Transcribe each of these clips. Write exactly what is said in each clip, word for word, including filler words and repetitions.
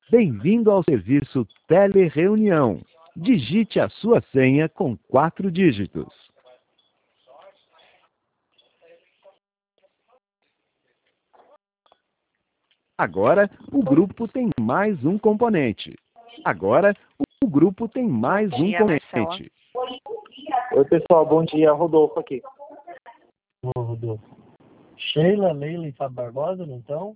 Bem-vindo ao serviço Telereunião. Digite a sua senha com quatro dígitos. Agora, o grupo tem mais um componente. Agora, o grupo tem mais um componente. Oi, pessoal. Bom dia. Rodolfo aqui. Ô, Rodolfo. Sheila, Leila e Fábio Barbosa, não estão?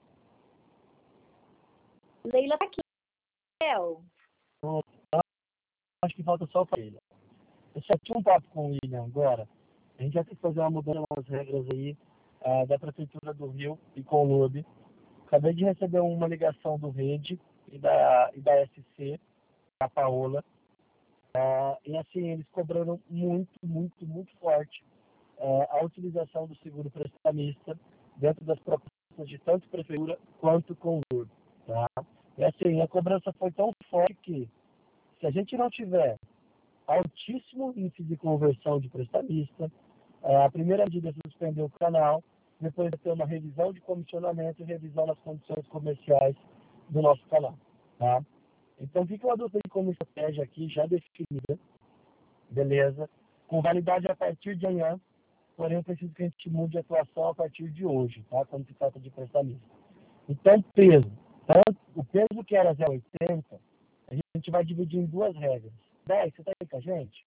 Leila tá aqui. Eu. Acho que falta só o Sheila. Eu só tinha um papo com o William agora. A gente vai ter que fazer uma mudança nas regras aí uh, da Prefeitura do Rio e com o L U B. Acabei de receber uma ligação do Rede e da, e da S C, a Paola. Uh, e assim, eles cobraram muito, muito, muito forte uh, a utilização do seguro prestamista dentro das propostas de tanto Prefeitura quanto com o L U B. Tá? E assim, a cobrança foi tão forte que, se a gente não tiver altíssimo índice de conversão de prestamista, a primeira medida é suspender o canal, depois de ter uma revisão de comissionamento e revisão das condições comerciais do nosso canal. Tá? Então, o que eu adotei como estratégia aqui, já definida, beleza, com validade a partir de amanhã, porém eu preciso que a gente mude de atuação a partir de hoje, tá? Quando se trata de prestamista. Então, peso. Então, o peso que era zero vírgula oitenta, a gente vai dividir em duas regras. dez, você está aí com a gente?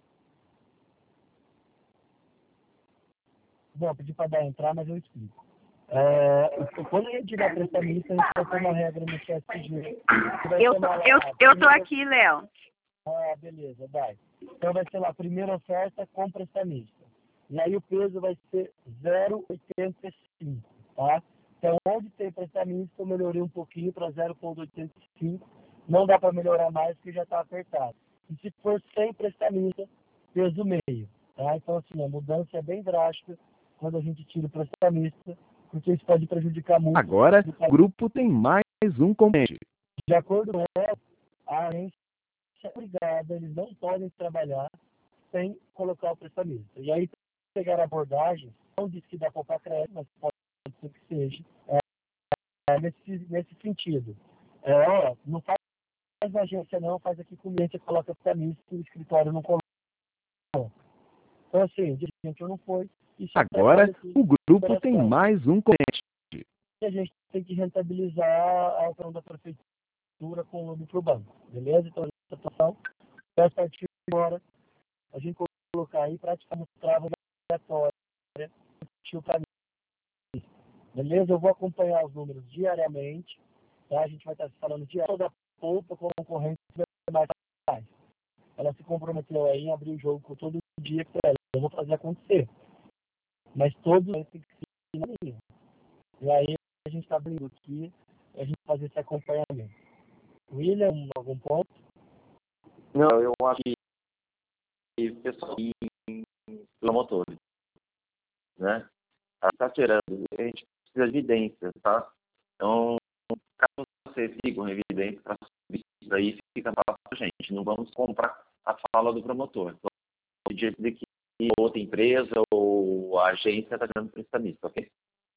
Bom, pedi para dar entrar, mas eu explico. É, quando a gente dá prestamista, a gente vai ter uma regra no C S G. Eu tô, eu, eu tô aqui, Léo. Ah, beleza, vai. Então vai ser lá, primeira oferta com prestamista. E aí o peso vai ser zero vírgula oitenta e cinco, tá? Então, onde tem prestamista, eu melhorei um pouquinho para zero vírgula oitenta e cinco. Não dá para melhorar mais, porque já está apertado. E se for sem prestamista, peso meio. Tá? Então, assim, a mudança é bem drástica quando a gente tira o prestamista, porque isso pode prejudicar muito. Agora, o grupo tem mais um componente. De acordo com ela, a agência é obrigada, eles não podem trabalhar sem colocar o prestamista. E aí, pegar a abordagem, não diz que dá para poupa crédito, mas pode ser que seja, é, é nesse, nesse sentido. É, ó, não faz na agência não, faz aqui com o cliente, coloca prestamista e o escritório não coloca. Então, assim, o dirigente não foi. Agora, o grupo tem mais um componente. A gente tem que rentabilizar a ação da prefeitura com o L U B para o banco, beleza? Então, essa situação, a partir de agora, a gente colocar aí praticamente trava obrigatória, beleza? Eu vou acompanhar os números diariamente, tá? A gente vai estar falando de toda a polpa com concorrente mais mais. Ela se comprometeu aí em abrir o jogo com todo dia que ela. Eu vou fazer acontecer. Mas todos têm que ser na linha. E aí a gente está abrindo aqui, a gente fazer esse acompanhamento. William, algum ponto? Não, eu acho que o pessoal em promotores, né? Está tirando, a gente precisa de evidências, tá? Então, caso vocês sigam evidências para subir isso aí, fica fácil pra gente. Não vamos comprar a fala do promotor. Então, pedir que outra empresa ou a agência está dando prestamista, ok?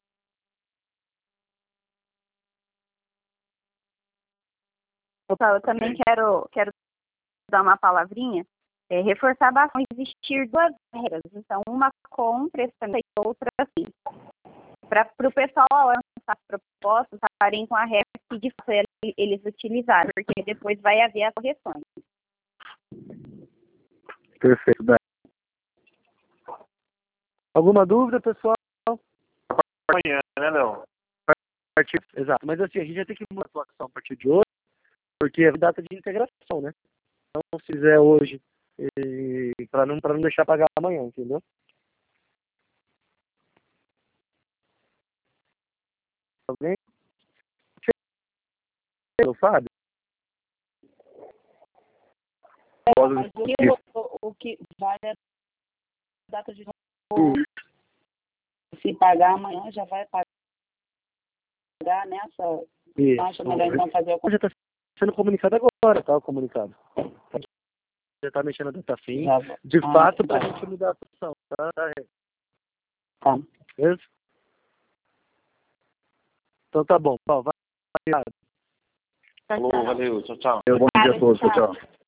Pessoal, eu também quero, quero dar uma palavrinha, é, reforçar bastante existir duas regras, então uma com prestamista e outra assim. Para o pessoal, ao lançar as propostas, estarem com a regra que de fato eles utilizaram, porque depois vai haver as correções. Perfeito, Dani. Alguma dúvida, pessoal? Amanhã, né, não? Exato, mas assim, a gente já tem que mudar a atuação a partir de hoje, porque é data de integração, né? Então, se fizer hoje, para não, para não deixar pagar amanhã, entendeu? Alguém? O Fábio? É, mas o que, o, o que vale é a data de se pagar amanhã, já vai pagar nessa. Isso. Acho melhor então fazer o. Já está sendo comunicado agora, tá? O comunicado. Já está mexendo na data fim. De ah, fato, tá. para a gente mudar a posição, tá? Tá. Beleza? Então tá bom. Vai. Falou, valeu, tchau, tchau. Bom dia a todos, tchau, tchau.